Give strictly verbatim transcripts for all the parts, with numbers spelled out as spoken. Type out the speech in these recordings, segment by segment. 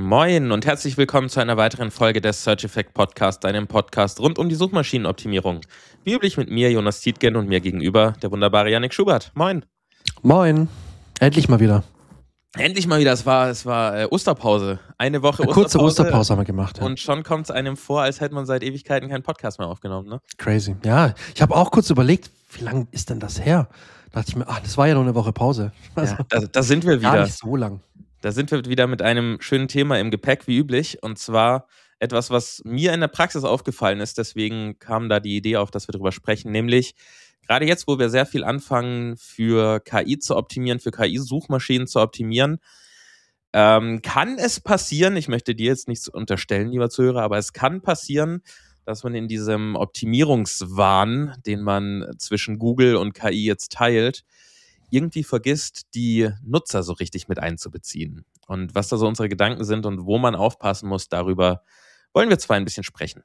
Moin und herzlich willkommen zu einer weiteren Folge des Search Effect Podcast, deinem Podcast rund um die Suchmaschinenoptimierung. Wie üblich mit mir, Jonas Tietgen, und mir gegenüber der wunderbare Yannick Schubert. Moin. Moin. Endlich mal wieder. Endlich mal wieder, es war, es war äh, Osterpause. Eine Woche Eine Osterpause. kurze Osterpause haben wir gemacht. Ja. Und schon kommt es einem vor, als hätte man seit Ewigkeiten keinen Podcast mehr aufgenommen. Ne? Crazy. Ja, ich habe auch kurz überlegt, wie lange ist denn das her? Da dachte ich mir, ach, das war ja nur eine Woche Pause. Also, ja, da, da sind wir wieder. Gar nicht so lang. Da sind wir wieder mit einem schönen Thema im Gepäck, wie üblich. Und zwar etwas, was mir in der Praxis aufgefallen ist. Deswegen kam da die Idee auf, dass wir darüber sprechen. Nämlich, gerade jetzt, wo wir sehr viel anfangen, für K I zu optimieren, für K I-Suchmaschinen zu optimieren, ähm, kann es passieren, ich möchte dir jetzt nichts unterstellen, lieber Zuhörer, aber es kann passieren, dass man in diesem Optimierungswahn, den man zwischen Google und K I jetzt teilt, irgendwie vergisst, die Nutzer so richtig mit einzubeziehen. Und was da so unsere Gedanken sind und wo man aufpassen muss, darüber wollen wir zwar ein bisschen sprechen.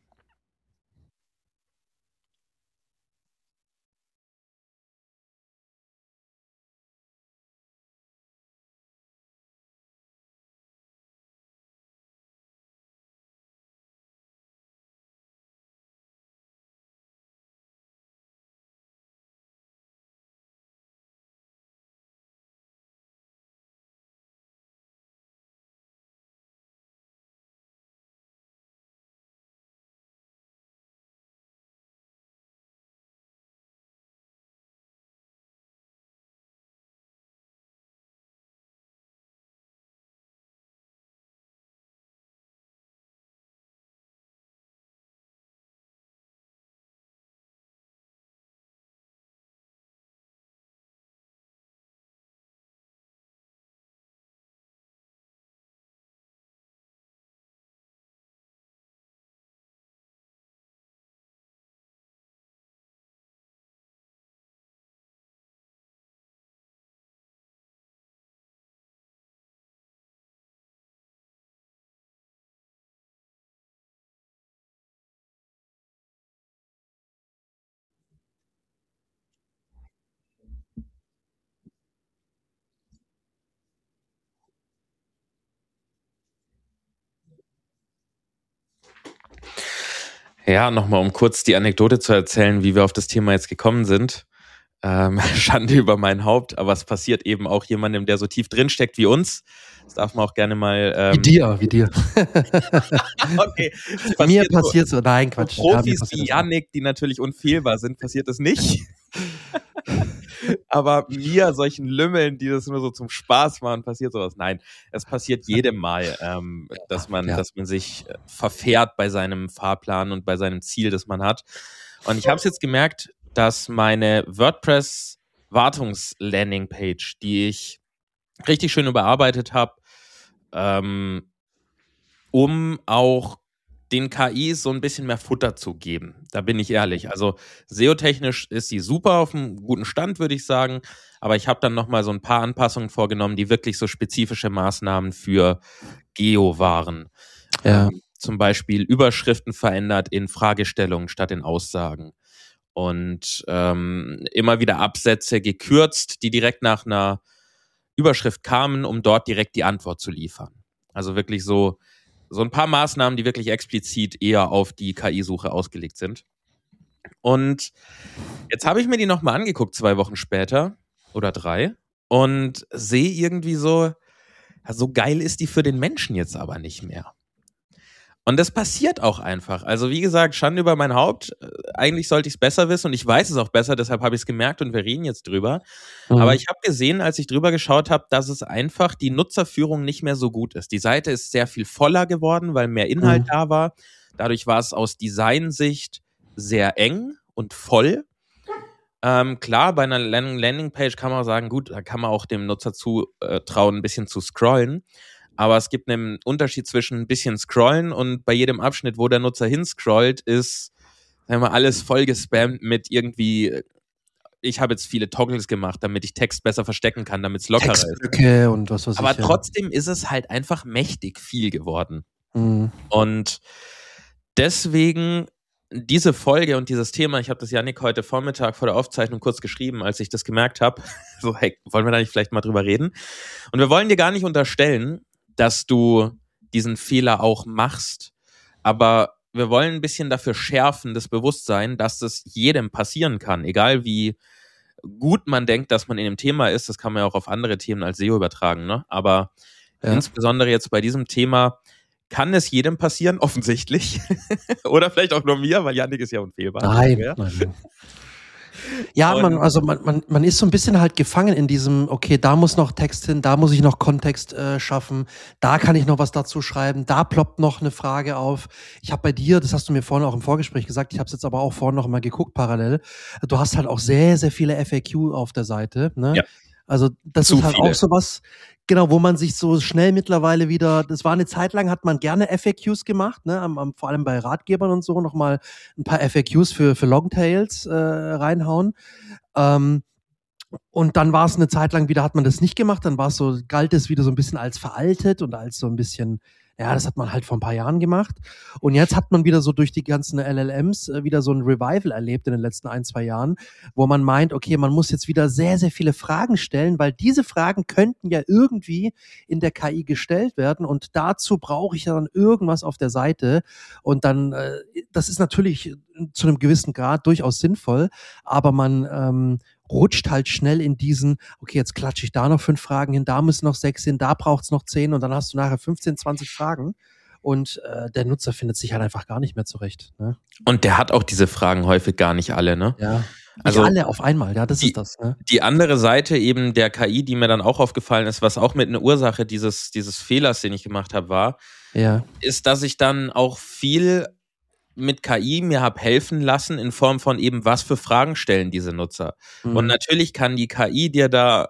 Ja, nochmal, um kurz die Anekdote zu erzählen, wie wir auf das Thema jetzt gekommen sind. Ähm, Schande über mein Haupt, aber es passiert eben auch jemandem, der so tief drinsteckt wie uns. Das darf man auch gerne mal... Ähm, wie dir, wie dir. Okay. Passiert Mir passiert so, so nein, Quatsch. Profis ja, wie Yannick, die natürlich unfehlbar sind, passiert das nicht. Aber mir, solchen Lümmeln, die das nur so zum Spaß machen, passiert sowas. Nein, es passiert jedem Mal, ähm, dass man, ja. dass man sich verfährt bei seinem Fahrplan und bei seinem Ziel, das man hat. Und ich habe es jetzt gemerkt, dass meine WordPress-Wartungs-Landing-Page, die ich richtig schön überarbeitet habe, ähm, um auch den K Is so ein bisschen mehr Futter zu geben. Da bin ich ehrlich. Also S E O-technisch ist sie super auf einem guten Stand, würde ich sagen. Aber ich habe dann nochmal so ein paar Anpassungen vorgenommen, die wirklich so spezifische Maßnahmen für Geo waren. Ja. Ähm, zum Beispiel Überschriften verändert in Fragestellungen statt in Aussagen. Und ähm, immer wieder Absätze gekürzt, die direkt nach einer Überschrift kamen, um dort direkt die Antwort zu liefern. Also wirklich so So ein paar Maßnahmen, die wirklich explizit eher auf die K I-Suche ausgelegt sind. Und jetzt habe ich mir die nochmal angeguckt, zwei Wochen später oder drei, und sehe irgendwie so, so geil ist die für den Menschen jetzt aber nicht mehr. Und das passiert auch einfach. Also wie gesagt, Schande über mein Haupt. Eigentlich sollte ich es besser wissen und ich weiß es auch besser, deshalb habe ich es gemerkt und wir reden jetzt drüber. Mhm. Aber ich habe gesehen, als ich drüber geschaut habe, dass es einfach die Nutzerführung nicht mehr so gut ist. Die Seite ist sehr viel voller geworden, weil mehr Inhalt mhm. da war. Dadurch war es aus Designsicht sehr eng und voll. Ähm, klar, bei einer Landingpage kann man sagen, gut, da kann man auch dem Nutzer zutrauen, ein bisschen zu scrollen. Aber es gibt einen Unterschied zwischen ein bisschen scrollen und bei jedem Abschnitt, wo der Nutzer hinscrollt, ist, sagen wir mal, alles voll gespammt mit irgendwie, ich habe jetzt viele Toggles gemacht, damit ich Text besser verstecken kann, damit es lockerer Textblöcke und was weiß ich. Aber trotzdem ist es halt einfach mächtig viel geworden. Mhm. Und deswegen diese Folge und dieses Thema, ich habe das Yannick heute Vormittag vor der Aufzeichnung kurz geschrieben, als ich das gemerkt habe, so, hey, wollen wir da nicht vielleicht mal drüber reden? Und wir wollen dir gar nicht unterstellen, dass du diesen Fehler auch machst. Aber wir wollen ein bisschen dafür schärfen, das Bewusstsein, dass das jedem passieren kann, egal wie gut man denkt, dass man in dem Thema ist. Das kann man ja auch auf andere Themen als S E O übertragen, ne? Aber ja. Insbesondere jetzt bei diesem Thema kann es jedem passieren, offensichtlich. Oder vielleicht auch nur mir, weil Yannick ist ja unfehlbar. Nein, nein, nein. Ja, man, also man, man, man ist so ein bisschen halt gefangen in diesem, okay, da muss noch Text hin, da muss ich noch Kontext äh, schaffen, da kann ich noch was dazu schreiben, da ploppt noch eine Frage auf. Ich habe bei dir, das hast du mir vorhin auch im Vorgespräch gesagt, ich habe es jetzt aber auch vorhin noch mal geguckt parallel, du hast halt auch sehr, sehr viele F A Q auf der Seite, ne? Ja. Also das Zu ist halt viele. Auch sowas, genau, wo man sich so schnell mittlerweile wieder, das war eine Zeit lang, hat man gerne F A Qs gemacht, ne, am, am, vor allem bei Ratgebern und so, nochmal ein paar F A Qs für, für Longtails äh, reinhauen. Ähm, und dann war es eine Zeit lang wieder, hat man das nicht gemacht, dann war es so, galt es wieder so ein bisschen als veraltet und als so ein bisschen, ja, das hat man halt vor ein paar Jahren gemacht. Und jetzt hat man wieder so durch die ganzen L L Ms äh, wieder so ein Revival erlebt in den letzten ein, zwei Jahren, wo man meint, okay, man muss jetzt wieder sehr, sehr viele Fragen stellen, weil diese Fragen könnten ja irgendwie in der K I gestellt werden und dazu brauche ich ja dann irgendwas auf der Seite. Und dann, äh, das ist natürlich zu einem gewissen Grad durchaus sinnvoll, aber man ähm, rutscht halt schnell in diesen, okay, jetzt klatsche ich da noch fünf Fragen hin, da müssen noch sechs hin, da braucht's noch zehn und dann hast du nachher fünfzehn, zwanzig Fragen und äh, der Nutzer findet sich halt einfach gar nicht mehr zurecht. Ne? Und der hat auch diese Fragen häufig gar nicht alle, ne? Ja, nicht also alle auf einmal, ja, das die, ist das. Ne? Die andere Seite eben der K I, die mir dann auch aufgefallen ist, was auch mit einer Ursache dieses, dieses Fehlers, den ich gemacht habe, war, ja. ist, dass ich dann auch viel mit K I mir habe helfen lassen in Form von eben, was für Fragen stellen diese Nutzer. Mhm. Und natürlich kann die K I dir da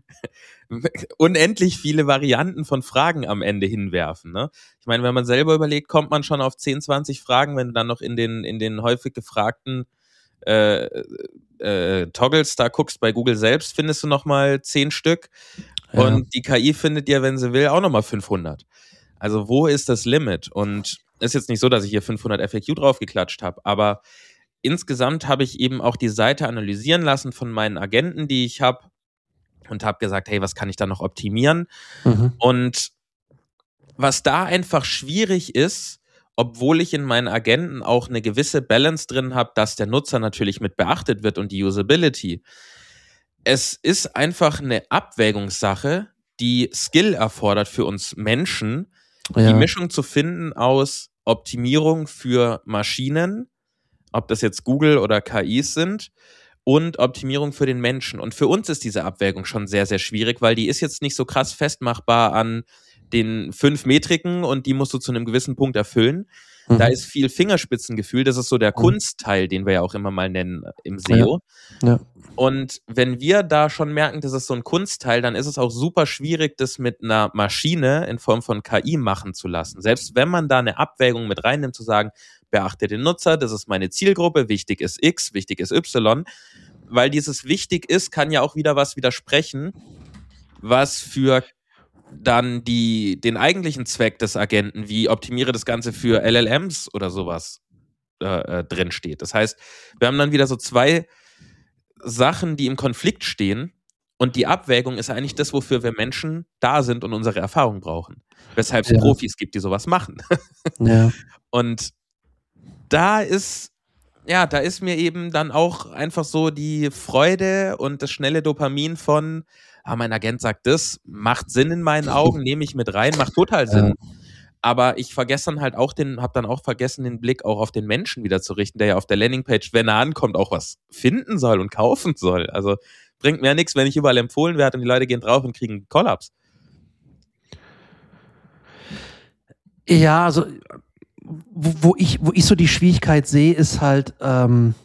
unendlich viele Varianten von Fragen am Ende hinwerfen. Ne? Ich meine, wenn man selber überlegt, kommt man schon auf zehn, zwanzig Fragen, wenn du dann noch in den, in den häufig gefragten äh, äh, Toggles da guckst bei Google selbst, findest du nochmal zehn Stück. Ja. Und die K I findet dir, wenn sie will, auch nochmal fünfhundert. Also wo ist das Limit? Und ist jetzt nicht so, dass ich hier fünfhundert F A Q draufgeklatscht habe, aber insgesamt habe ich eben auch die Seite analysieren lassen von meinen Agenten, die ich habe und habe gesagt, hey, was kann ich da noch optimieren? Mhm. Und was da einfach schwierig ist, obwohl ich in meinen Agenten auch eine gewisse Balance drin habe, dass der Nutzer natürlich mit beachtet wird und die Usability. Es ist einfach eine Abwägungssache, die Skill erfordert für uns Menschen, ja. Die Mischung zu finden aus Optimierung für Maschinen, ob das jetzt Google oder K Is sind, und Optimierung für den Menschen. Und für uns ist diese Abwägung schon sehr, sehr schwierig, weil die ist jetzt nicht so krass festmachbar an den fünf Metriken und die musst du zu einem gewissen Punkt erfüllen. Mhm. Da ist viel Fingerspitzengefühl, das ist so der mhm. Kunstteil, den wir ja auch immer mal nennen im S E O. Ja. Ja. Und wenn wir da schon merken, das ist so ein Kunstteil, dann ist es auch super schwierig, das mit einer Maschine in Form von K I machen zu lassen. Selbst wenn man da eine Abwägung mit reinnimmt, zu sagen, beachte den Nutzer, das ist meine Zielgruppe, wichtig ist X, wichtig ist Y, weil dieses wichtig ist, kann ja auch wieder was widersprechen, was für dann die, den eigentlichen Zweck des Agenten, wie optimiere das Ganze für L L Ms oder sowas, äh, äh, drin steht. Das heißt, wir haben dann wieder so zwei Sachen, die im Konflikt stehen und die Abwägung ist eigentlich das, wofür wir Menschen da sind und unsere Erfahrung brauchen. Weshalb es ja. Profis gibt, die sowas machen. Ja. Und da ist, ja, da ist mir eben dann auch einfach so die Freude und das schnelle Dopamin von, ah, mein Agent sagt das, macht Sinn in meinen Augen, nehme ich mit rein, macht total Sinn. Ja. Aber ich vergesse dann halt auch den, habe dann auch vergessen, den Blick auch auf den Menschen wieder zu richten, der ja auf der Landingpage, wenn er ankommt, auch was finden soll und kaufen soll. Also bringt mir ja nichts, wenn ich überall empfohlen werde und die Leute gehen drauf und kriegen einen Kollaps. Ja, also wo, wo ich, wo ich so die Schwierigkeit sehe, ist halt, ähm,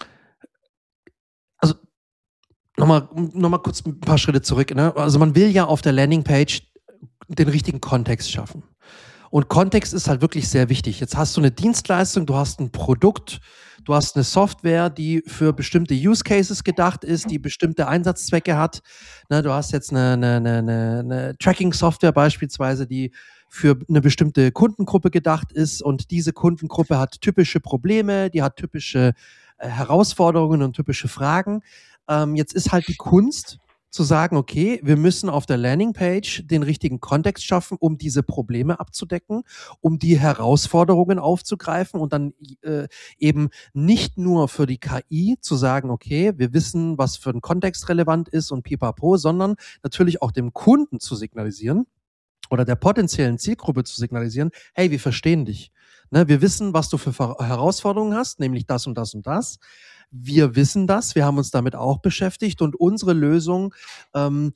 also nochmal, nochmal kurz ein paar Schritte zurück. Ne? Also man will ja auf der Landingpage den richtigen Kontext schaffen. Und Kontext ist halt wirklich sehr wichtig. Jetzt hast du eine Dienstleistung, du hast ein Produkt, du hast eine Software, die für bestimmte Use Cases gedacht ist, die bestimmte Einsatzzwecke hat. Ne, du hast jetzt eine, eine, eine, eine Tracking-Software beispielsweise, die für eine bestimmte Kundengruppe gedacht ist und diese Kundengruppe hat typische Probleme, die hat typische äh, Herausforderungen und typische Fragen. Ähm, jetzt ist halt die Kunst zu sagen, okay, wir müssen auf der Landingpage den richtigen Kontext schaffen, um diese Probleme abzudecken, um die Herausforderungen aufzugreifen und dann äh, eben nicht nur für die K I zu sagen, okay, wir wissen, was für ein Kontext relevant ist und pipapo, sondern natürlich auch dem Kunden zu signalisieren oder der potenziellen Zielgruppe zu signalisieren, hey, wir verstehen dich. Ne, wir wissen, was du für Herausforderungen hast, nämlich das und das und das. Wir wissen das, wir haben uns damit auch beschäftigt und unsere Lösung ähm,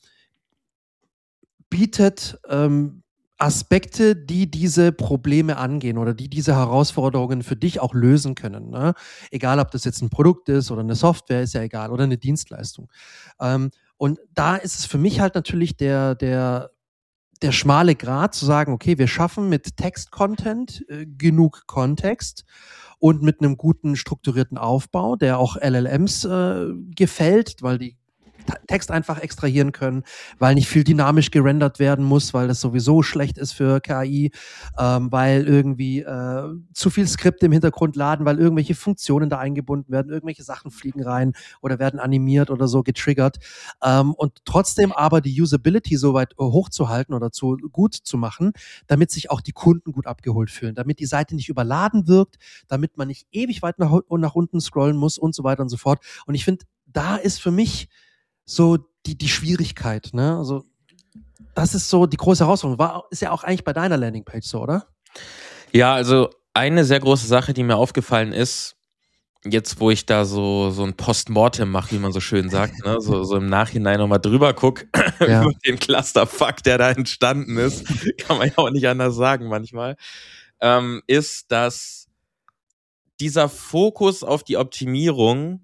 bietet ähm, Aspekte, die diese Probleme angehen oder die diese Herausforderungen für dich auch lösen können. Ne? Egal, ob das jetzt ein Produkt ist oder eine Software, ist ja egal, oder eine Dienstleistung. Ähm, und da ist es für mich halt natürlich der, der der schmale Grat zu sagen, okay, wir schaffen mit Text-Content äh, genug Kontext und mit einem guten strukturierten Aufbau, der auch L L Ms äh, gefällt, weil die Text einfach extrahieren können, weil nicht viel dynamisch gerendert werden muss, weil das sowieso schlecht ist für K I, ähm, weil irgendwie äh, zu viel Skripte im Hintergrund laden, weil irgendwelche Funktionen da eingebunden werden, irgendwelche Sachen fliegen rein oder werden animiert oder so getriggert. Ähm, und trotzdem aber die Usability so weit hochzuhalten oder zu gut zu machen, damit sich auch die Kunden gut abgeholt fühlen, damit die Seite nicht überladen wirkt, damit man nicht ewig weit nach, nach unten scrollen muss und so weiter und so fort. Und ich finde, da ist für mich so die, die Schwierigkeit, ne? Also, das ist so die große Herausforderung. War, ist ja auch eigentlich bei deiner Landingpage so, oder? Ja, also eine sehr große Sache, die mir aufgefallen ist, jetzt wo ich da so, so ein Postmortem mache, wie man so schön sagt, ne? so, so im Nachhinein nochmal drüber gucke, ja. über den Clusterfuck, der da entstanden ist, kann man ja auch nicht anders sagen manchmal, ähm, ist, dass dieser Fokus auf die Optimierung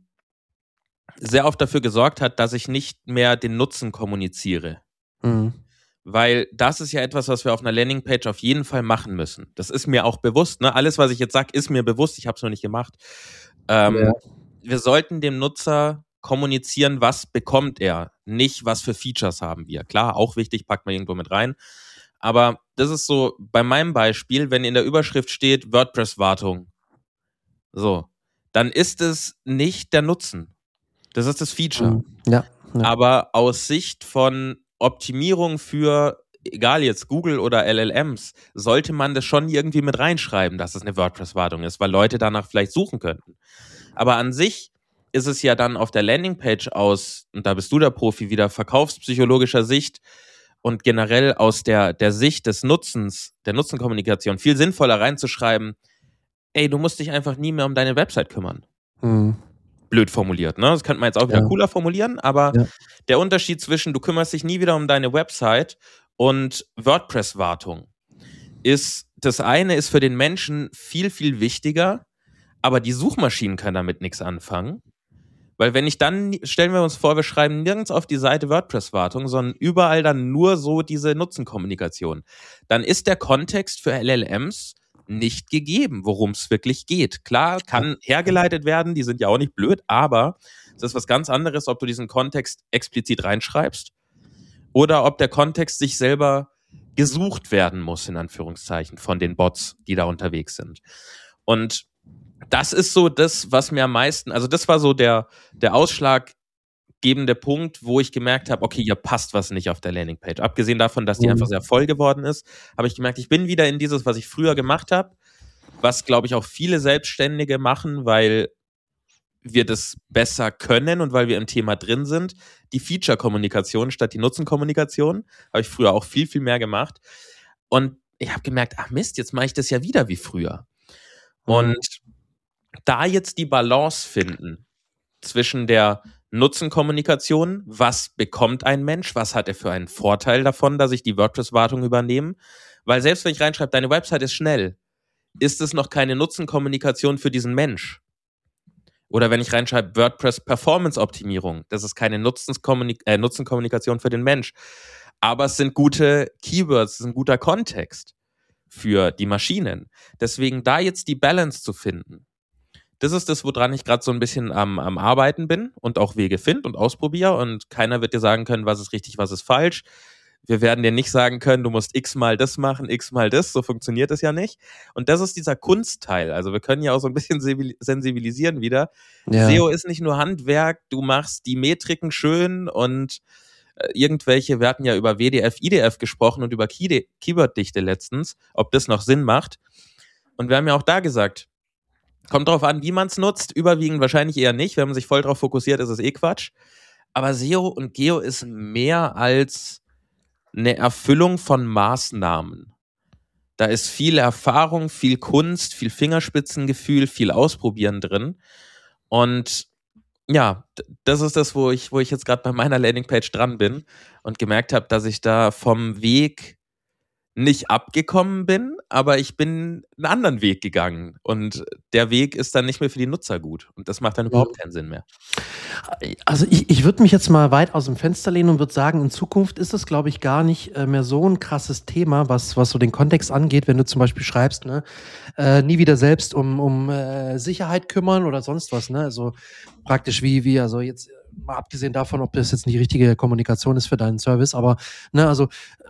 sehr oft dafür gesorgt hat, dass ich nicht mehr den Nutzen kommuniziere. Mhm. Weil das ist ja etwas, was wir auf einer Landingpage auf jeden Fall machen müssen. Das ist mir auch bewusst. Ne? Alles, was ich jetzt sage, ist mir bewusst. Ich habe es noch nicht gemacht. Ähm, ja. Wir sollten dem Nutzer kommunizieren, was bekommt er, nicht was für Features haben wir. Klar, auch wichtig, packt man irgendwo mit rein. Aber das ist so, bei meinem Beispiel, wenn in der Überschrift steht WordPress-Wartung, so, dann ist es nicht der Nutzen. Das ist das Feature. Ja, ja. Aber aus Sicht von Optimierung für, egal jetzt Google oder L L Ms, sollte man das schon irgendwie mit reinschreiben, dass es eine WordPress-Wartung ist, weil Leute danach vielleicht suchen könnten. Aber an sich ist es ja dann auf der Landingpage aus, und da bist du der Profi, wieder verkaufspsychologischer Sicht und generell aus der, der Sicht des Nutzens, der Nutzenkommunikation, viel sinnvoller reinzuschreiben, ey, du musst dich einfach nie mehr um deine Website kümmern. Mhm. Blöd formuliert, ne? Das könnte man jetzt auch wieder ja. cooler formulieren, aber ja. der Unterschied zwischen du kümmerst dich nie wieder um deine Website und WordPress-Wartung ist, das eine ist für den Menschen viel, viel wichtiger, aber die Suchmaschinen können damit nichts anfangen, weil wenn ich dann, stellen wir uns vor, wir schreiben nirgends auf die Seite WordPress-Wartung, sondern überall dann nur so diese Nutzenkommunikation, dann ist der Kontext für L L Ms nicht gegeben, worum es wirklich geht. Klar, kann hergeleitet werden, die sind ja auch nicht blöd, aber es ist was ganz anderes, ob du diesen Kontext explizit reinschreibst oder ob der Kontext sich selber gesucht werden muss, in Anführungszeichen, von den Bots, die da unterwegs sind. Und das ist so das, was mir am meisten, also das war so der, der ausschlaggebende Punkt, wo ich gemerkt habe, okay, hier passt was nicht auf der Landingpage. Abgesehen davon, dass die mhm. einfach sehr voll geworden ist, habe ich gemerkt, ich bin wieder in dieses, was ich früher gemacht habe, was, glaube ich, auch viele Selbstständige machen, weil wir das besser können und weil wir im Thema drin sind. Die Feature-Kommunikation statt die Nutzenkommunikation habe ich früher auch viel, viel mehr gemacht. Und ich habe gemerkt, ach Mist, jetzt mache ich das ja wieder wie früher. Mhm. Und da jetzt die Balance finden zwischen der Nutzenkommunikation, was bekommt ein Mensch, was hat er für einen Vorteil davon, dass ich die WordPress-Wartung übernehme, weil selbst wenn ich reinschreibe, deine Website ist schnell, ist es noch keine Nutzenkommunikation für diesen Mensch. Oder wenn ich reinschreibe, WordPress-Performance-Optimierung, das ist keine Nutzenskommunik- äh, Nutzenkommunikation für den Mensch, aber es sind gute Keywords, es ist ein guter Kontext für die Maschinen. Deswegen da jetzt die Balance zu finden, das ist das, woran ich gerade so ein bisschen am, am Arbeiten bin und auch Wege finde und ausprobiere. Und keiner wird dir sagen können, was ist richtig, was ist falsch. Wir werden dir nicht sagen können, du musst x-mal das machen, x-mal das. So funktioniert es ja nicht. Und das ist dieser Kunstteil. Also wir können ja auch so ein bisschen sensibilisieren wieder. Ja. S E O ist nicht nur Handwerk, du machst die Metriken schön und äh, irgendwelche, wir hatten ja über W D F, I D F gesprochen und über Key- Keyworddichte letztens, ob das noch Sinn macht. Und wir haben ja auch da gesagt, kommt drauf an, wie man es nutzt, überwiegend wahrscheinlich eher nicht. Wenn man sich voll drauf fokussiert, ist es eh Quatsch. Aber S E O und Geo ist mehr als eine Erfüllung von Maßnahmen. Da ist viel Erfahrung, viel Kunst, viel Fingerspitzengefühl, viel Ausprobieren drin. Und ja, das ist das, wo ich, wo ich jetzt gerade bei meiner Landingpage dran bin und gemerkt habe, dass ich da vom Weg nicht abgekommen bin, aber ich bin einen anderen Weg gegangen und der Weg ist dann nicht mehr für die Nutzer gut und das macht dann überhaupt keinen Sinn mehr. Also ich, ich würde mich jetzt mal weit aus dem Fenster lehnen und würde sagen, in Zukunft ist es, glaube ich, gar nicht äh, mehr so ein krasses Thema, was, was so den Kontext angeht, wenn du zum Beispiel schreibst, ne, äh, nie wieder selbst um, um äh, Sicherheit kümmern oder sonst was, ne, also praktisch wie, wie, also jetzt mal abgesehen davon, ob das jetzt nicht die richtige Kommunikation ist für deinen Service, aber, ne, also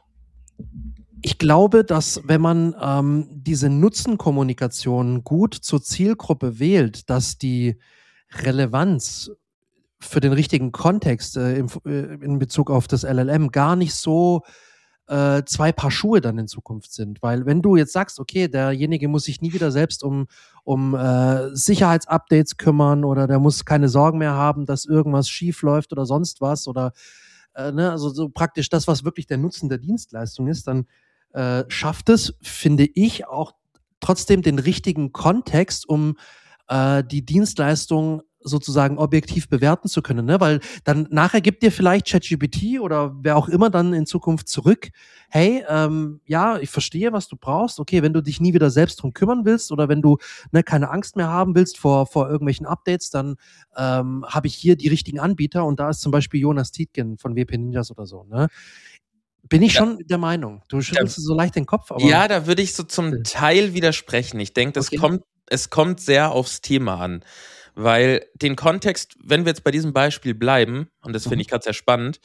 ich glaube, dass wenn man ähm, diese Nutzenkommunikation gut zur Zielgruppe wählt, dass die Relevanz für den richtigen Kontext äh, im, äh, in Bezug auf das L L M gar nicht so äh, zwei Paar Schuhe dann in Zukunft sind. Weil wenn du jetzt sagst, okay, derjenige muss sich nie wieder selbst um, um äh, Sicherheitsupdates kümmern oder der muss keine Sorgen mehr haben, dass irgendwas schief läuft oder sonst was oder äh, ne, also so praktisch das, was wirklich der Nutzen der Dienstleistung ist, dann äh, schafft es, finde ich, auch trotzdem den richtigen Kontext, um äh, die Dienstleistung sozusagen objektiv bewerten zu können, ne? Weil dann nachher gibt dir vielleicht ChatGPT oder wer auch immer dann in Zukunft zurück, hey, ähm, ja, ich verstehe, was du brauchst, okay, wenn du dich nie wieder selbst drum kümmern willst oder wenn du ne, keine Angst mehr haben willst vor, vor irgendwelchen Updates, dann ähm, habe ich hier die richtigen Anbieter und da ist zum Beispiel Jonas Tietgen von W P Ninjas oder so, ne? Bin ich schon ja. der Meinung. Du schüttelst so leicht den Kopf, aber. Ja, da würde ich so zum Teil widersprechen. Ich denke, das okay. kommt, es kommt sehr aufs Thema an. Weil den Kontext, wenn wir jetzt bei diesem Beispiel bleiben, und das finde mhm. ich gerade sehr spannend,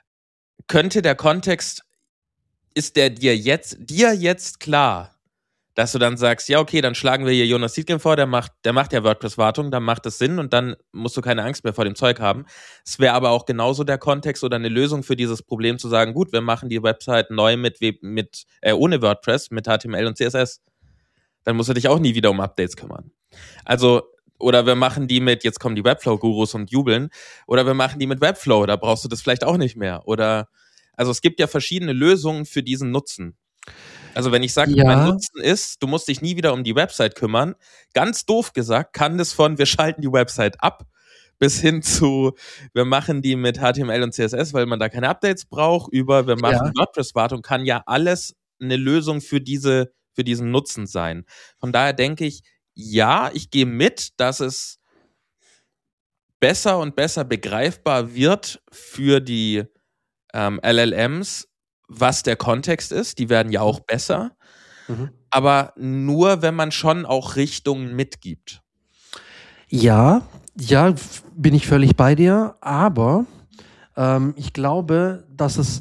könnte der Kontext, ist der dir jetzt, dir jetzt klar, dass du dann sagst, ja, okay, dann schlagen wir hier Jonas Tietgen vor, der macht, der macht ja WordPress-Wartung, dann macht das Sinn und dann musst du keine Angst mehr vor dem Zeug haben. Es wäre aber auch genauso der Kontext oder eine Lösung für dieses Problem zu sagen, gut, wir machen die Website neu mit, mit äh, ohne WordPress, mit H T M L und C S S. Dann musst du dich auch nie wieder um Updates kümmern. Also, oder wir machen die mit, jetzt kommen die Webflow-Gurus und jubeln, oder wir machen die mit Webflow, da brauchst du das vielleicht auch nicht mehr. Oder, also es gibt ja verschiedene Lösungen für diesen Nutzen. Also wenn ich sage, ja. mein Nutzen ist, du musst dich nie wieder um die Website kümmern, ganz doof gesagt, kann das von, wir schalten die Website ab, bis hin zu, wir machen die mit H T M L und C S S, weil man da keine Updates braucht, über, wir machen ja. WordPress-Wartung, kann ja alles eine Lösung für diese, für diesen Nutzen sein. Von daher denke ich, ja, ich gehe mit, dass es besser und besser begreifbar wird für die ähm, L L Ms, was der Kontext ist. Die werden ja auch besser. Mhm. Aber nur, wenn man schon auch Richtungen mitgibt. Ja, ja, bin ich völlig bei dir. Aber ähm, ich glaube, dass es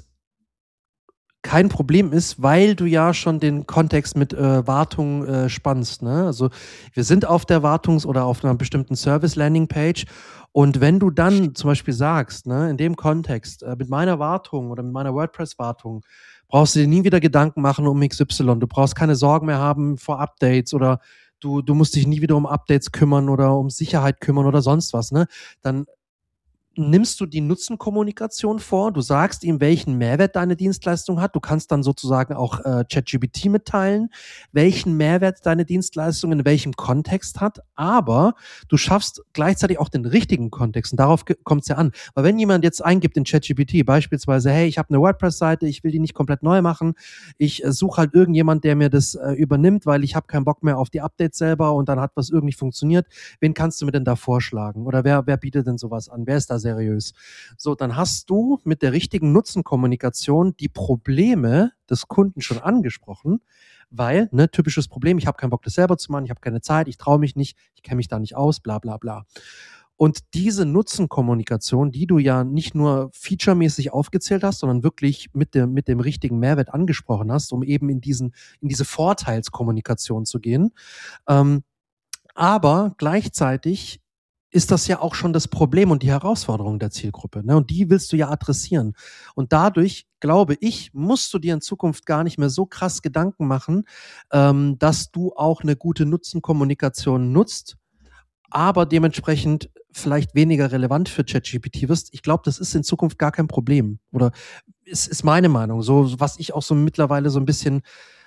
kein Problem ist, weil du ja schon den Kontext mit äh, Wartung äh, spannst. Ne? Also wir sind auf der Wartungs- oder auf einer bestimmten Service-Landing-Page und wenn du dann zum Beispiel sagst, ne, in dem Kontext, äh, mit meiner Wartung oder mit meiner WordPress-Wartung brauchst du dir nie wieder Gedanken machen um X Y, du brauchst keine Sorgen mehr haben vor Updates oder du, du musst dich nie wieder um Updates kümmern oder um Sicherheit kümmern oder sonst was, ne? Dann nimmst du die Nutzenkommunikation vor, du sagst ihm, welchen Mehrwert deine Dienstleistung hat, du kannst dann sozusagen auch äh, ChatGPT mitteilen, welchen Mehrwert deine Dienstleistung in welchem Kontext hat, aber du schaffst gleichzeitig auch den richtigen Kontext und darauf kommt es ja an, weil wenn jemand jetzt eingibt in ChatGPT beispielsweise, hey, ich habe eine WordPress-Seite, ich will die nicht komplett neu machen, ich äh, suche halt irgendjemand, der mir das äh, übernimmt, weil ich habe keinen Bock mehr auf die Updates selber und dann hat was irgendwie funktioniert, wen kannst du mir denn da vorschlagen oder wer, wer bietet denn sowas an, wer ist da seriös. So, dann hast du mit der richtigen Nutzenkommunikation die Probleme des Kunden schon angesprochen, weil, ne, typisches Problem, ich habe keinen Bock, das selber zu machen, ich habe keine Zeit, ich traue mich nicht, ich kenne mich da nicht aus, bla bla bla. Und diese Nutzenkommunikation, die du ja nicht nur featuremäßig aufgezählt hast, sondern wirklich mit dem, mit dem richtigen Mehrwert angesprochen hast, um eben in diesen, in diese Vorteilskommunikation zu gehen, ähm, aber gleichzeitig ist das ja auch schon das Problem und die Herausforderung der Zielgruppe. Ne? Und die willst du ja adressieren. Und dadurch, glaube ich, musst du dir in Zukunft gar nicht mehr so krass Gedanken machen, ähm, dass du auch eine gute Nutzenkommunikation nutzt, aber dementsprechend vielleicht weniger relevant für ChatGPT wirst. Ich glaube, das ist in Zukunft gar kein Problem. Oder ist, ist meine Meinung. So, was ich auch so mittlerweile so ein bisschen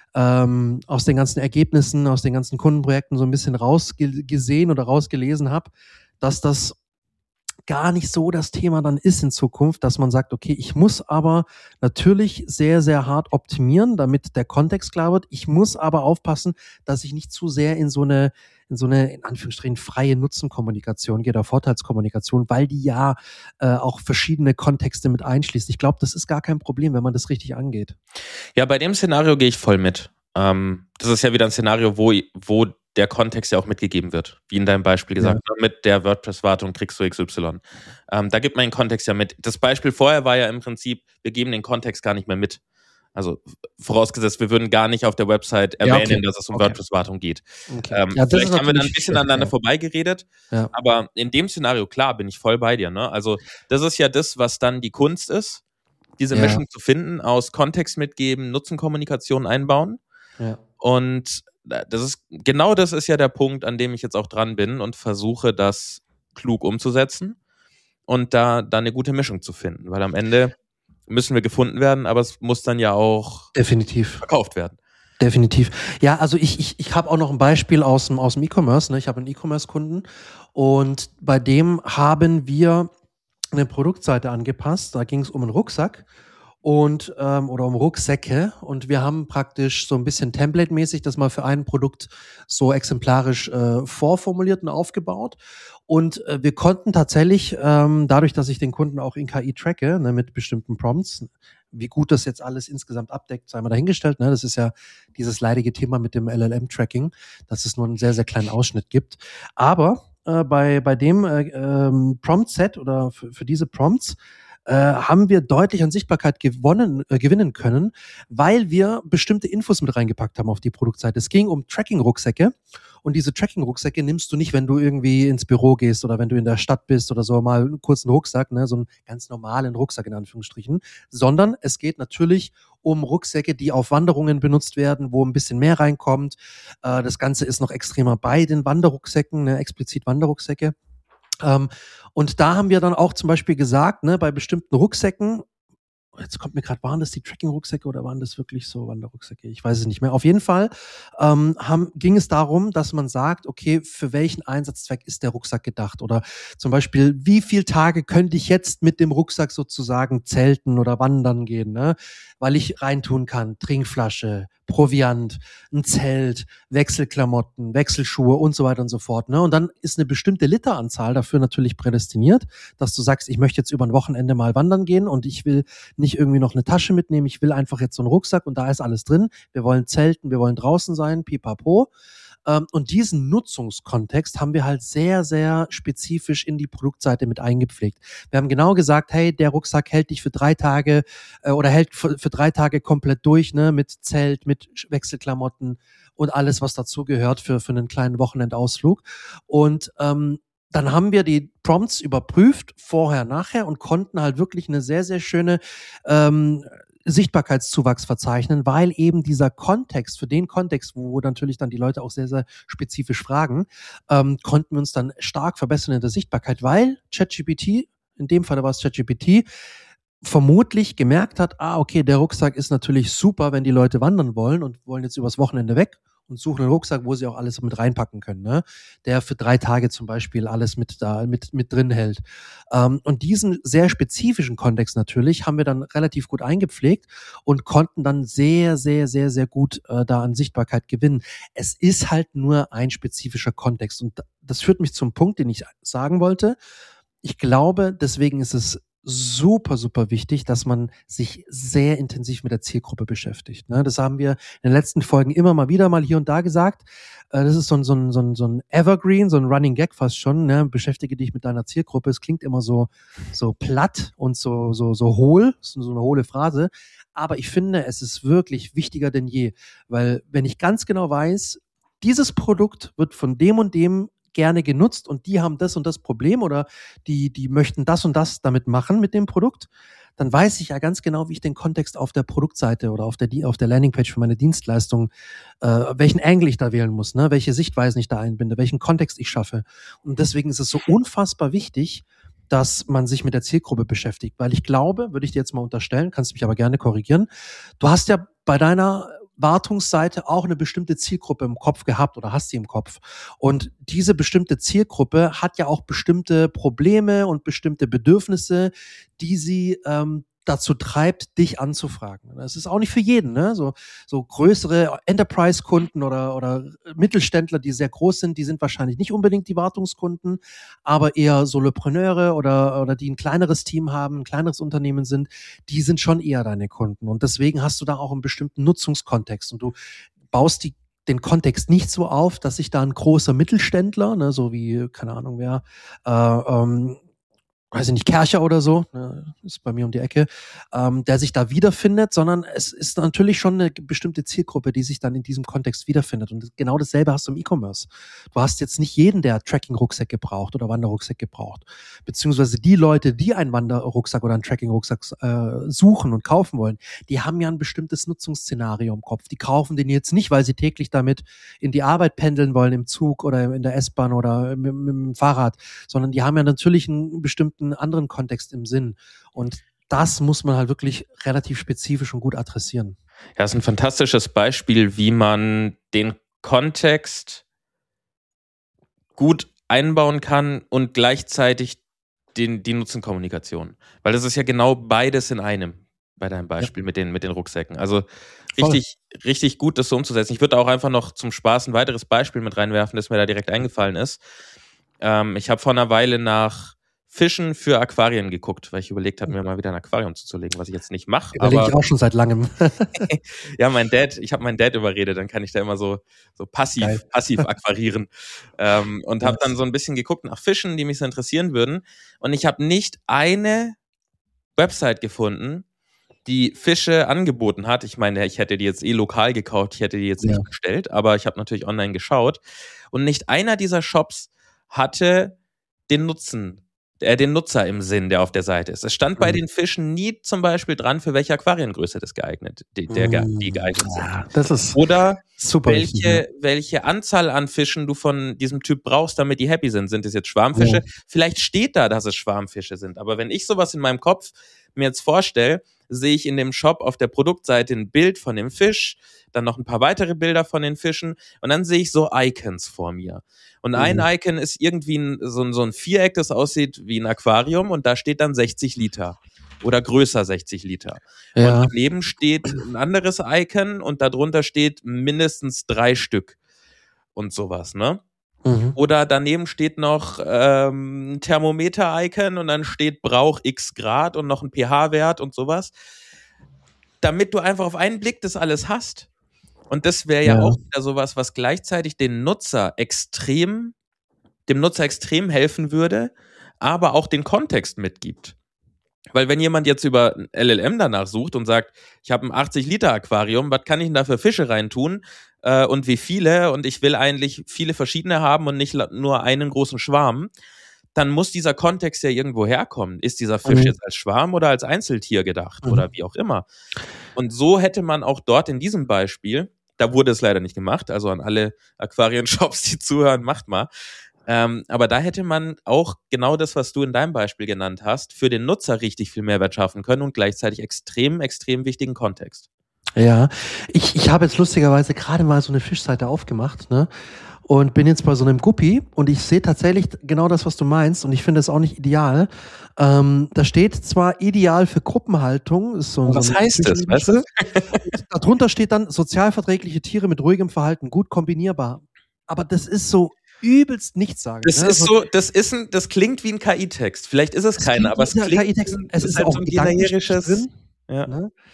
ähm, aus den ganzen Ergebnissen, aus den ganzen Kundenprojekten so ein bisschen rausgesehen oder rausgelesen habe, dass das gar nicht so das Thema dann ist in Zukunft, dass man sagt, okay, ich muss aber natürlich sehr, sehr hart optimieren, damit der Kontext klar wird. Ich muss aber aufpassen, dass ich nicht zu sehr in so eine, in so eine, in Anführungsstrichen, freie Nutzenkommunikation gehe oder Vorteilskommunikation, weil die ja äh, auch verschiedene Kontexte mit einschließt. Ich glaube, das ist gar kein Problem, wenn man das richtig angeht. Ja, bei dem Szenario gehe ich voll mit. Ähm, das ist ja wieder ein Szenario, wo, wo der Kontext ja auch mitgegeben wird, wie in deinem Beispiel gesagt, ja. Mit der WordPress-Wartung kriegst du X Y. Ähm, da gibt man den Kontext ja mit. Das Beispiel vorher war ja im Prinzip, wir geben den Kontext gar nicht mehr mit. Also vorausgesetzt, wir würden gar nicht auf der Website erwähnen, ja, okay. dass es um okay. WordPress-Wartung geht. Okay. Ähm, ja, vielleicht haben wir dann ein bisschen aneinander ja. vorbeigeredet, ja. aber in dem Szenario, klar, bin ich voll bei dir. Ne? Also das ist ja das, was dann die Kunst ist, diese ja. Mischung zu finden, aus Kontext mitgeben, Nutzenkommunikation einbauen. Ja. Und das ist, genau das ist ja der Punkt, an dem ich jetzt auch dran bin und versuche, das klug umzusetzen und da, da eine gute Mischung zu finden, weil am Ende müssen wir gefunden werden, aber es muss dann ja auch definitiv verkauft werden. Definitiv. Ja, also ich, ich, ich habe auch noch ein Beispiel aus dem, aus dem E-Commerce. Ne? Ich habe einen E-Commerce-Kunden und bei dem haben wir eine Produktseite angepasst. Da ging es um einen Rucksack. Und ähm, oder um Rucksäcke und wir haben praktisch so ein bisschen Template-mäßig das mal für ein Produkt so exemplarisch äh, vorformuliert und aufgebaut und äh, wir konnten tatsächlich ähm, dadurch, dass ich den Kunden auch in K I tracke, ne, mit bestimmten Prompts, wie gut das jetzt alles insgesamt abdeckt, sei mal dahingestellt, ne, das ist ja dieses leidige Thema mit dem L L M-Tracking, dass es nur einen sehr, sehr kleinen Ausschnitt gibt, aber äh, bei bei dem äh, ähm, Prompt-Set oder für, für diese Prompts Äh, haben wir deutlich an Sichtbarkeit gewonnen, äh, gewinnen können, weil wir bestimmte Infos mit reingepackt haben auf die Produktseite. Es ging um Tracking-Rucksäcke und diese Tracking-Rucksäcke nimmst du nicht, wenn du irgendwie ins Büro gehst oder wenn du in der Stadt bist oder so, mal einen kurzen Rucksack, ne, so einen ganz normalen Rucksack in Anführungsstrichen, sondern es geht natürlich um Rucksäcke, die auf Wanderungen benutzt werden, wo ein bisschen mehr reinkommt. Äh, das Ganze ist noch extremer bei den Wanderrucksäcken, ne, explizit Wanderrucksäcke. Ähm, und da haben wir dann auch zum Beispiel gesagt, ne, bei bestimmten Rucksäcken, jetzt kommt mir gerade, waren das die Tracking-Rucksäcke oder waren das wirklich so Wanderrucksäcke? Ich weiß es nicht mehr. Auf jeden Fall ähm, haben, ging es darum, dass man sagt, okay, für welchen Einsatzzweck ist der Rucksack gedacht? Oder zum Beispiel, wie viele Tage könnte ich jetzt mit dem Rucksack sozusagen zelten oder wandern gehen? Ne? Weil ich reintun kann, Trinkflasche, Proviant, ein Zelt, Wechselklamotten, Wechselschuhe und so weiter und so fort. Ne? Und dann ist eine bestimmte Literanzahl dafür natürlich prädestiniert, dass du sagst, ich möchte jetzt über ein Wochenende mal wandern gehen und ich will nicht irgendwie noch eine Tasche mitnehmen, ich will einfach jetzt so einen Rucksack und da ist alles drin. Wir wollen zelten, wir wollen draußen sein, pipapo. Und diesen Nutzungskontext haben wir halt sehr, sehr spezifisch in die Produktseite mit eingepflegt. Wir haben genau gesagt, hey, der Rucksack hält dich für drei Tage äh, oder hält für, für drei Tage komplett durch, ne, mit Zelt, mit Wechselklamotten und alles, was dazugehört für, für einen kleinen Wochenendausflug. Und ähm, dann haben wir die Prompts überprüft, vorher, nachher und konnten halt wirklich eine sehr, sehr schöne ähm, Sichtbarkeitszuwachs verzeichnen, weil eben dieser Kontext, für den Kontext, wo natürlich dann die Leute auch sehr, sehr spezifisch fragen, ähm, konnten wir uns dann stark verbessern in der Sichtbarkeit, weil ChatGPT, in dem Fall war es ChatGPT, vermutlich gemerkt hat, ah, okay, der Rucksack ist natürlich super, wenn die Leute wandern wollen und wollen jetzt übers Wochenende weg und suchen einen Rucksack, wo sie auch alles mit reinpacken können, ne? Der für drei Tage zum Beispiel alles mit da mit mit drin hält. Ähm, und diesen sehr spezifischen Kontext natürlich haben wir dann relativ gut eingepflegt und konnten dann sehr, sehr, sehr, sehr gut äh, da an Sichtbarkeit gewinnen. Es ist halt nur ein spezifischer Kontext und das führt mich zum Punkt, den ich sagen wollte. Ich glaube, deswegen ist es super, super wichtig, dass man sich sehr intensiv mit der Zielgruppe beschäftigt. Ne? Das haben wir in den letzten Folgen immer mal wieder mal hier und da gesagt. Äh, das ist so ein, so ein, so ein, so ein Evergreen, so ein Running Gag fast schon. Ne? Beschäftige dich mit deiner Zielgruppe. Es klingt immer so, so platt und so, so, so hohl, so eine hohle Phrase. Aber ich finde, es ist wirklich wichtiger denn je, weil wenn ich ganz genau weiß, dieses Produkt wird von dem und dem gerne genutzt und die haben das und das Problem oder die, die möchten das und das damit machen mit dem Produkt, dann weiß ich ja ganz genau, wie ich den Kontext auf der Produktseite oder auf der, auf der Landingpage für meine Dienstleistung, äh, welchen Angle ich da wählen muss, ne? Welche Sichtweisen ich da einbinde, welchen Kontext ich schaffe. Und deswegen ist es so unfassbar wichtig, dass man sich mit der Zielgruppe beschäftigt. Weil ich glaube, würde ich dir jetzt mal unterstellen, kannst mich aber gerne korrigieren, du hast ja bei deiner Wartungsseite auch eine bestimmte Zielgruppe im Kopf gehabt oder hast sie im Kopf. Und diese bestimmte Zielgruppe hat ja auch bestimmte Probleme und bestimmte Bedürfnisse, die sie ähm, dazu treibt, dich anzufragen. Das ist auch nicht für jeden, ne? So, so größere Enterprise-Kunden oder, oder Mittelständler, die sehr groß sind, die sind wahrscheinlich nicht unbedingt die Wartungskunden, aber eher Solopreneure oder, oder die ein kleineres Team haben, ein kleineres Unternehmen sind, die sind schon eher deine Kunden. Und deswegen hast du da auch einen bestimmten Nutzungskontext und du baust die den Kontext nicht so auf, dass sich da ein großer Mittelständler, ne, so wie, keine Ahnung wer, äh, ähm, weiß ich nicht, Kercher oder so, ne, ist bei mir um die Ecke, ähm, der sich da wiederfindet, sondern es ist natürlich schon eine bestimmte Zielgruppe, die sich dann in diesem Kontext wiederfindet. Und genau dasselbe hast du im E-Commerce. Du hast jetzt nicht jeden, der Tracking-Rucksäcke braucht oder Wanderrucksäcke braucht, beziehungsweise die Leute, die einen Wanderrucksack oder einen Tracking-Rucksack äh, suchen und kaufen wollen, die haben ja ein bestimmtes Nutzungsszenario im Kopf. Die kaufen den jetzt nicht, weil sie täglich damit in die Arbeit pendeln wollen, im Zug oder in der S-Bahn oder mit, mit dem Fahrrad, sondern die haben ja natürlich einen bestimmten einen anderen Kontext im Sinn. Und das muss man halt wirklich relativ spezifisch und gut adressieren. Ja, das ist ein fantastisches Beispiel, wie man den Kontext gut einbauen kann und gleichzeitig den, die Nutzenkommunikation. Weil das ist ja genau beides in einem, bei deinem Beispiel ja. mit den, mit den Rucksäcken. Also richtig, Voll. richtig gut, das so umzusetzen. Ich würde auch einfach noch zum Spaß ein weiteres Beispiel mit reinwerfen, das mir da direkt eingefallen ist. Ähm, ich habe vor einer Weile nach Fischen für Aquarien geguckt, weil ich überlegt habe, mir mal wieder ein Aquarium zuzulegen, was ich jetzt nicht mache. Überlege ich auch schon seit langem. Ja, mein Dad, ich habe meinen Dad überredet, dann kann ich da immer so, so passiv, Geil. passiv aquarieren. ähm, und habe dann so ein bisschen geguckt nach Fischen, die mich so interessieren würden. Und ich habe nicht eine Website gefunden, die Fische angeboten hat. Ich meine, ich hätte die jetzt eh lokal gekauft, ich hätte die jetzt ja. nicht bestellt, aber ich habe natürlich online geschaut. Und nicht einer dieser Shops hatte den Nutzen, der den Nutzer im Sinn, der auf der Seite ist. Es stand bei mhm. den Fischen nie zum Beispiel dran, für welche Aquariengröße das geeignet, die, der, die geeignet sind. Ja, das ist Oder super welche, wichtig, ne? welche Anzahl an Fischen du von diesem Typ brauchst, damit die happy sind. Sind es jetzt Schwarmfische? Ja. Vielleicht steht da, dass es Schwarmfische sind. Aber wenn ich sowas in meinem Kopf mir jetzt vorstelle, sehe ich in dem Shop auf der Produktseite ein Bild von dem Fisch, dann noch ein paar weitere Bilder von den Fischen und dann sehe ich so Icons vor mir. Und mhm. ein Icon ist irgendwie ein, so, ein, so ein Viereck, das aussieht wie ein Aquarium und da steht dann sechzig Liter oder größer sechzig Liter. Ja. Und daneben steht ein anderes Icon und darunter steht mindestens drei Stück und sowas, ne? Mhm. Oder daneben steht noch ähm, ein Thermometer-Icon und dann steht Brauch x Grad und noch ein pH-Wert und sowas. Damit du einfach auf einen Blick das alles hast. Und das wäre ja, ja auch wieder sowas, was gleichzeitig den Nutzer extrem, dem Nutzer extrem helfen würde, aber auch den Kontext mitgibt. Weil wenn jemand jetzt über ein L L M danach sucht und sagt, ich habe ein achtzig Liter Aquarium, was kann ich denn da für Fische reintun äh, und wie viele und ich will eigentlich viele verschiedene haben und nicht nur einen großen Schwarm, dann muss dieser Kontext ja irgendwo herkommen. Ist dieser Fisch mhm. jetzt als Schwarm oder als Einzeltier gedacht mhm. oder wie auch immer? Und so hätte man auch dort in diesem Beispiel, da wurde es leider nicht gemacht, also an alle Aquarienshops, die zuhören, macht mal. Ähm, aber da hätte man auch genau das, was du in deinem Beispiel genannt hast, für den Nutzer richtig viel Mehrwert schaffen können und gleichzeitig extrem, extrem wichtigen Kontext. Ja, ich, ich habe jetzt lustigerweise gerade mal so eine Fischseite aufgemacht, ne? Und bin jetzt bei so einem Guppi und ich sehe tatsächlich genau das, was du meinst und ich finde es auch nicht ideal. Ähm, da steht zwar ideal für Gruppenhaltung. Ist so, was so heißt das? Weißt du? Darunter steht dann sozialverträgliche Tiere mit ruhigem Verhalten, gut kombinierbar. Aber das ist so übelst nichtssagend. Das ne? ist so, das ist ein, das klingt wie ein K I-Text. Vielleicht ist es keiner, aber es klingt K I-Text. Es ist, ist halt auch so ein generisches drin. Ja. Ne?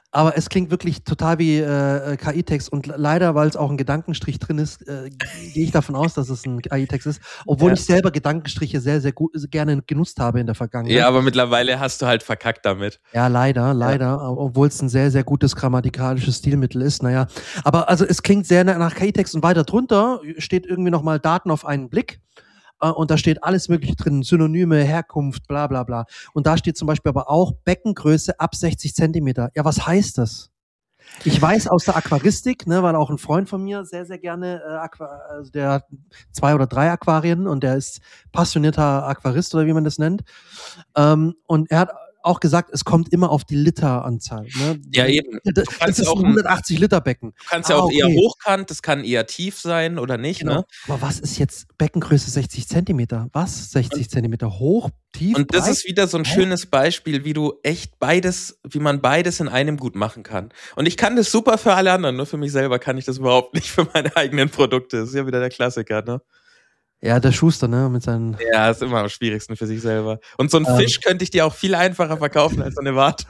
Aber es klingt wirklich total wie äh, K I-Text und leider, weil es auch ein Gedankenstrich drin ist, äh, gehe ich davon aus, dass es ein K I-Text ist, obwohl ja. ich selber Gedankenstriche sehr, sehr gut gerne genutzt habe in der Vergangenheit. Ja, aber mittlerweile hast du halt verkackt damit. Ja, leider, leider, ja. obwohl es ein sehr, sehr gutes grammatikalisches Stilmittel ist, naja. Aber also es klingt sehr nach K I-Text und weiter drunter steht irgendwie nochmal Daten auf einen Blick. Und da steht alles Mögliche drin, Synonyme, Herkunft, bla bla bla. Und da steht zum Beispiel aber auch Beckengröße ab sechzig Zentimeter. Ja, was heißt das? Ich weiß aus der Aquaristik, ne, weil auch ein Freund von mir sehr, sehr gerne, äh, Aqua, also der hat zwei oder drei Aquarien und der ist passionierter Aquarist oder wie man das nennt. Ähm, und er hat auch gesagt, es kommt immer auf die Literanzahl. Ne? Ja, eben. Das, das ist ein hundertachtzig Liter Becken. Du kannst ah, ja auch okay. eher hochkant, das kann eher tief sein oder nicht. Genau. Ne? Aber was ist jetzt Beckengröße sechzig Zentimeter? Was? sechzig Zentimeter hoch, tief, Und das breit? ist wieder so ein schönes Beispiel, wie du echt beides, wie man beides in einem gut machen kann. Und ich kann das super für alle anderen, nur für mich selber kann ich das überhaupt nicht für meine eigenen Produkte. Das ist ja wieder der Klassiker, ne? Ja, der Schuster, ne, mit seinen... Ja, ist immer am schwierigsten für sich selber. Und so ein ähm. Fisch könnte ich dir auch viel einfacher verkaufen als so eine Wartung.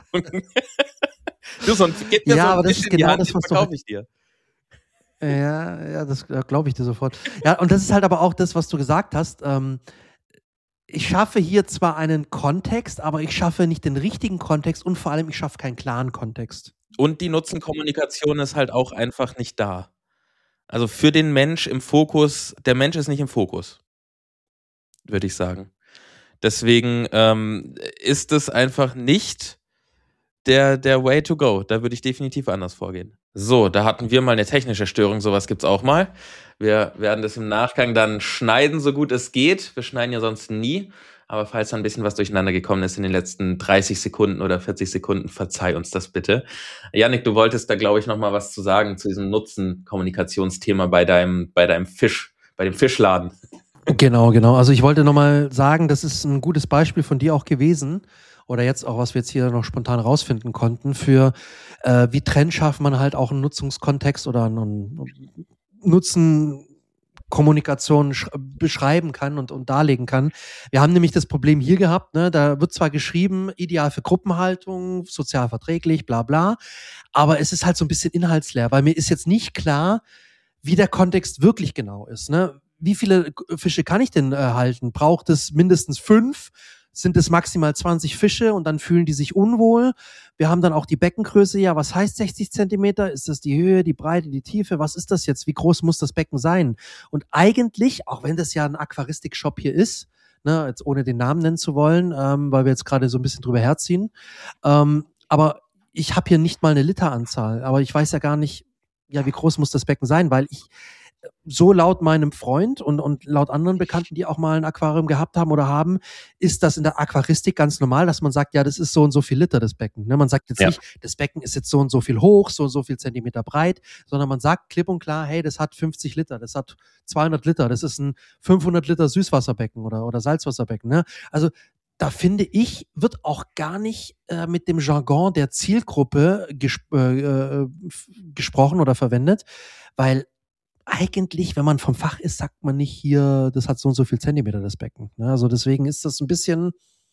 Du, so ein, gib mir ja, so einen aber Fisch das ist in genau Hand, das, was du... verkaufe ich dir. Ja, ja, das glaube ich dir sofort. Ja, und das ist halt aber auch das, was du gesagt hast. Ähm, ich schaffe hier zwar einen Kontext, aber ich schaffe nicht den richtigen Kontext und vor allem, ich schaffe keinen klaren Kontext. Und die Nutzenkommunikation ist halt auch einfach nicht da. Also für den Mensch im Fokus, der Mensch ist nicht im Fokus, würde ich sagen. Deswegen ähm, ist es einfach nicht der, der Way to go. Da würde ich definitiv anders vorgehen. So, da hatten wir mal eine technische Störung, sowas gibt's auch mal. Wir werden das im Nachgang dann schneiden, so gut es geht. Wir schneiden ja sonst nie. Aber falls da ein bisschen was durcheinander gekommen ist in den letzten dreißig Sekunden oder vierzig Sekunden, verzeih uns das bitte. Jannik, du wolltest da, glaube ich, noch mal was zu sagen zu diesem Nutzen-Kommunikationsthema bei deinem, bei deinem Fisch, bei dem Fischladen. Genau, genau. Also ich wollte noch mal sagen, das ist ein gutes Beispiel von dir auch gewesen. Oder jetzt auch, was wir jetzt hier noch spontan rausfinden konnten, für äh, wie trennscharf man halt auch einen Nutzungskontext oder einen Nutzen Kommunikation beschreiben kann und, und darlegen kann. Wir haben nämlich das Problem hier gehabt, ne, da wird zwar geschrieben, ideal für Gruppenhaltung, sozial verträglich, bla bla, aber es ist halt so ein bisschen inhaltsleer, weil mir ist jetzt nicht klar, wie der Kontext wirklich genau ist. Ne? Wie viele Fische kann ich denn äh, halten? Braucht es mindestens fünf? Sind es maximal zwanzig Fische und dann fühlen die sich unwohl? Wir haben dann auch die Beckengröße. Ja, was heißt sechzig Zentimeter? Ist das die Höhe, die Breite, die Tiefe? Was ist das jetzt? Wie groß muss das Becken sein? Und eigentlich, auch wenn das ja ein Aquaristik-Shop hier ist, ne, jetzt ohne den Namen nennen zu wollen, ähm, weil wir jetzt gerade so ein bisschen drüber herziehen, ähm, aber ich habe hier nicht mal eine Literanzahl. Aber ich weiß ja gar nicht, ja, wie groß muss das Becken sein? Weil ich so laut meinem Freund und, und laut anderen Bekannten, die auch mal ein Aquarium gehabt haben oder haben, ist das in der Aquaristik ganz normal, dass man sagt, ja, das ist so und so viel Liter, das Becken. Ne? Man sagt jetzt ja. nicht, das Becken ist jetzt so und so viel hoch, so und so viel Zentimeter breit, sondern man sagt klipp und klar, hey, das hat fünfzig Liter, das hat zweihundert Liter, das ist ein fünfhundert Liter Süßwasserbecken oder, oder Salzwasserbecken. Ne? Also da finde ich, wird auch gar nicht äh, mit dem Jargon der Zielgruppe gesp- äh, gesprochen oder verwendet, weil eigentlich, wenn man vom Fach ist, sagt man nicht hier, das hat so und so viel Zentimeter, das Becken. Ne? Also deswegen ist das ein bisschen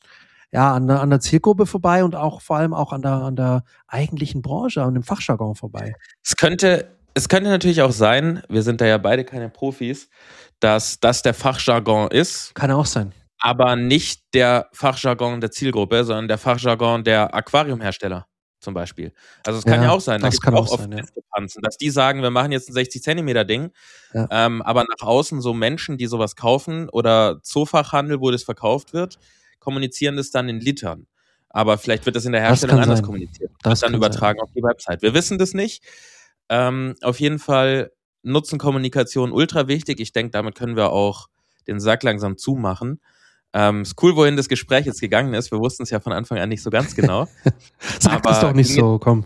ja an der, an der Zielgruppe vorbei und auch vor allem auch an der, an der eigentlichen Branche, an dem Fachjargon vorbei. Es könnte, es könnte natürlich auch sein, wir sind da ja beide keine Profis, dass das der Fachjargon ist. Kann auch sein. Aber nicht der Fachjargon der Zielgruppe, sondern der Fachjargon der Aquariumhersteller. Zum Beispiel. Also es kann ja, ja auch sein, da gibt es auch, auch oft Diskrepanzen, dass die sagen, wir machen jetzt ein sechzig Zentimeter Ding, ja. ähm, aber nach außen so Menschen, die sowas kaufen oder Zoofachhandel, wo das verkauft wird, kommunizieren das dann in Litern. Aber vielleicht wird das in der Herstellung anders sein. kommuniziert. Das wird dann übertragen sein. Auf die Website. Wir wissen das nicht. Ähm, auf jeden Fall Nutzenkommunikation ultra wichtig. Ich denke, damit können wir auch den Sack langsam zumachen. Ähm, ist cool, wohin das Gespräch jetzt gegangen ist. Wir wussten es ja von Anfang an nicht so ganz genau. Sag das doch nicht so, komm.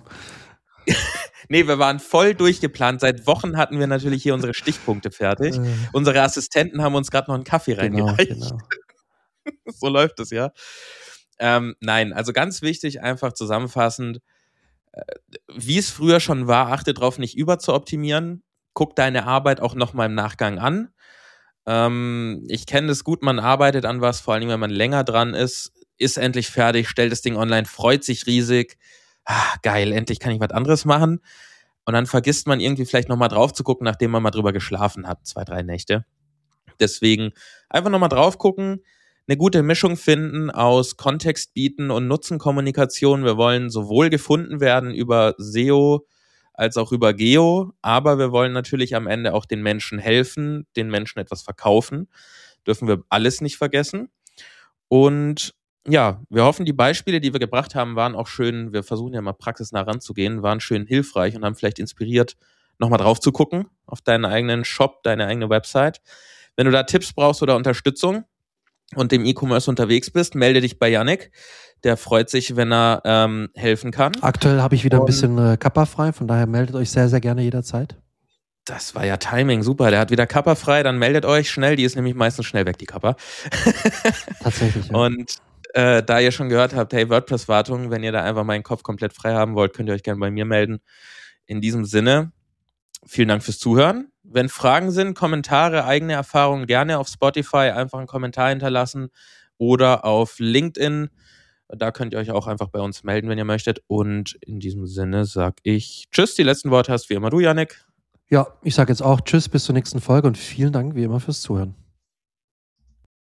Nee, wir waren voll durchgeplant. Seit Wochen hatten wir natürlich hier unsere Stichpunkte fertig. Äh. Unsere Assistenten haben uns gerade noch einen Kaffee genau, reingereicht. Genau. So läuft es, ja. Ähm, nein, also ganz wichtig, einfach zusammenfassend, äh, wie es früher schon war, achte darauf, nicht überzuoptimieren. Guck deine Arbeit auch nochmal im Nachgang an. Ich kenne das gut, man arbeitet an was, vor allem wenn man länger dran ist, ist endlich fertig, stellt das Ding online, freut sich riesig, ah, geil, endlich kann ich was anderes machen. Und dann vergisst man irgendwie vielleicht nochmal drauf zu gucken, nachdem man mal drüber geschlafen hat, zwei, drei Nächte. Deswegen einfach nochmal drauf gucken, eine gute Mischung finden aus Kontext bieten und Nutzenkommunikation. Wir wollen sowohl gefunden werden über S E O als auch über Geo, aber wir wollen natürlich am Ende auch den Menschen helfen, den Menschen etwas verkaufen. Dürfen wir alles nicht vergessen. Und ja, wir hoffen, die Beispiele, die wir gebracht haben, waren auch schön, wir versuchen ja mal praxisnah ranzugehen, waren schön hilfreich und haben vielleicht inspiriert, nochmal drauf zu gucken auf deinen eigenen Shop, deine eigene Website. Wenn du da Tipps brauchst oder Unterstützung und im E-Commerce unterwegs bist, melde dich bei Yannick. Der freut sich, wenn er ähm, helfen kann. Aktuell habe ich wieder und ein bisschen äh, Kappa frei, von daher meldet euch sehr, sehr gerne jederzeit. Das war ja Timing, super. Der hat wieder Kappa frei, dann meldet euch schnell. Die ist nämlich meistens schnell weg, die Kappa. Tatsächlich, ja. Und äh, da ihr schon gehört habt, hey, WordPress-Wartung, wenn ihr da einfach meinen Kopf komplett frei haben wollt, könnt ihr euch gerne bei mir melden. In diesem Sinne, vielen Dank fürs Zuhören. Wenn Fragen sind, Kommentare, eigene Erfahrungen, gerne auf Spotify einfach einen Kommentar hinterlassen oder auf LinkedIn. Da könnt ihr euch auch einfach bei uns melden, wenn ihr möchtet. Und in diesem Sinne sag ich Tschüss. Die letzten Worte hast wie immer du, Yannick. Ja, ich sage jetzt auch Tschüss, bis zur nächsten Folge und vielen Dank wie immer fürs Zuhören.